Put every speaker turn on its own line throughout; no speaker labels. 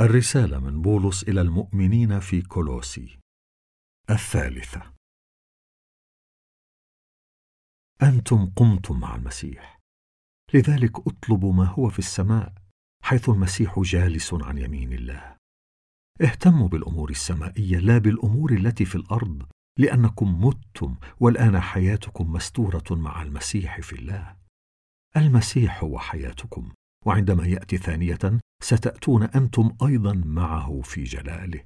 الرسالة من بولس إلى المؤمنين في كولوسي 3. أنتم قمتم مع المسيح، لذلك اطلبوا ما هو في السماء، حيث المسيح جالس عن يمين الله. اهتموا بالأمور السمائية لا بالأمور التي في الأرض، لأنكم متم والآن حياتكم مستورة مع المسيح في الله. المسيح هو حياتكم، وعندما يأتي ثانية ستأتون أنتم أيضا معه في جلاله.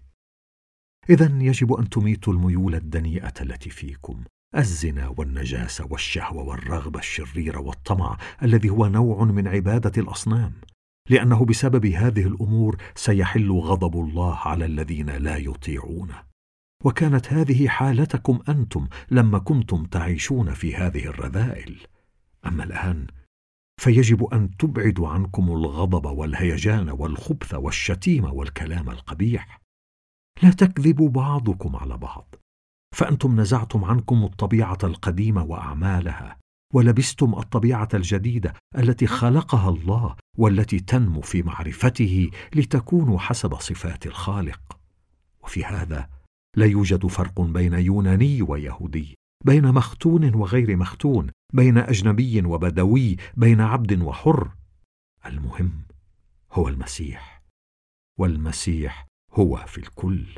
إذن يجب أن تميتوا الميول الدنيئة التي فيكم، الزنا والنجاسة والشهوة والرغبة الشريرة والطمع الذي هو نوع من عبادة الأصنام، لأنه بسبب هذه الأمور سيحل غضب الله على الذين لا يطيعونه. وكانت هذه حالتكم أنتم لما كنتم تعيشون في هذه الرذائل. أما الآن فيجب أن تبعدوا عنكم الغضب والهيجان والخبث والشتيمة والكلام القبيح. لا تكذبوا بعضكم على بعض، فأنتم نزعتم عنكم الطبيعة القديمة وأعمالها، ولبستم الطبيعة الجديدة التي خلقها الله والتي تنمو في معرفته لتكونوا حسب صفات الخالق. وفي هذا لا يوجد فرق بين يوناني ويهودي، بين مختون وغير مختون، بين أجنبي وبدوي، بين عبد وحر. المهم هو المسيح، والمسيح هو في الكل.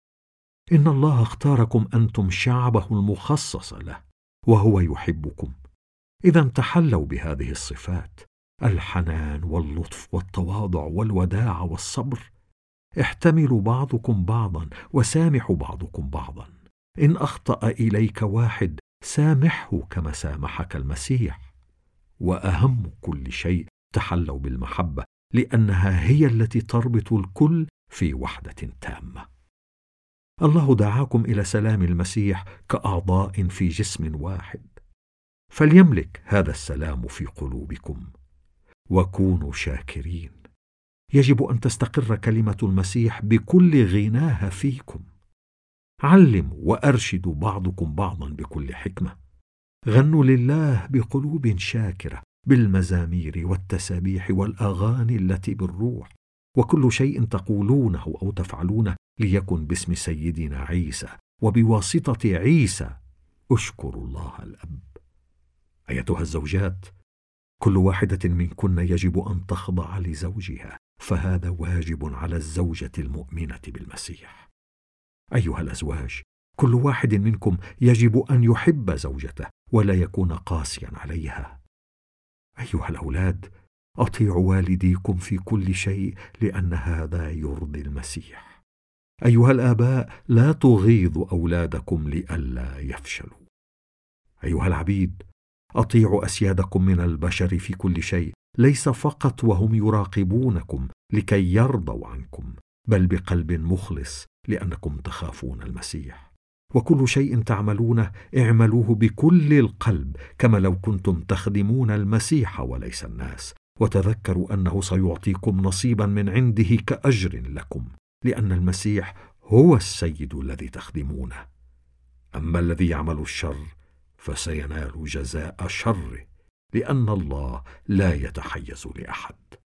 إن الله اختاركم أنتم شعبه المخصص له، وهو يحبكم. إذا تحلوا بهذه الصفات: الحنان واللطف والتواضع والوداع والصبر. احتملوا بعضكم بعضا وسامحوا بعضكم بعضا. إن أخطأ إليك واحد سامحه كما سامحك المسيح. وأهم كل شيء تحلوا بالمحبة، لأنها هي التي تربط الكل في وحدة تامة. الله دعاكم إلى سلام المسيح كأعضاء في جسم واحد، فليملك هذا السلام في قلوبكم وكونوا شاكرين. يجب أن تستقر كلمة المسيح بكل غناها فيكم. علموا وأرشدوا بعضكم بعضا بكل حكمة. غنوا لله بقلوب شاكرة، بالمزامير والتسابيح والأغاني التي بالروح. وكل شيء تقولونه أو تفعلونه ليكن باسم سيدنا عيسى، وبواسطة عيسى اشكروا الله الأب. أيتها الزوجات، كل واحدة منكن يجب أن تخضع لزوجها، فهذا واجب على الزوجة المؤمنة بالمسيح. أيها الأزواج، كل واحد منكم يجب أن يحب زوجته ولا يكون قاسيا عليها. أيها الأولاد، أطيعوا والديكم في كل شيء، لأن هذا يرضي المسيح. أيها الآباء، لا تغيظوا أولادكم لئلا يفشلوا. أيها العبيد، أطيعوا أسيادكم من البشر في كل شيء، ليس فقط وهم يراقبونكم لكي يرضوا عنكم، بل بقلب مخلص، لأنكم تخافون المسيح. وكل شيء تعملونه اعملوه بكل القلب، كما لو كنتم تخدمون المسيح وليس الناس، وتذكروا أنه سيعطيكم نصيبا من عنده كأجر لكم، لأن المسيح هو السيد الذي تخدمونه. أما الذي يعمل الشر فسينال جزاء شره، لأن الله لا يتحيز لأحد.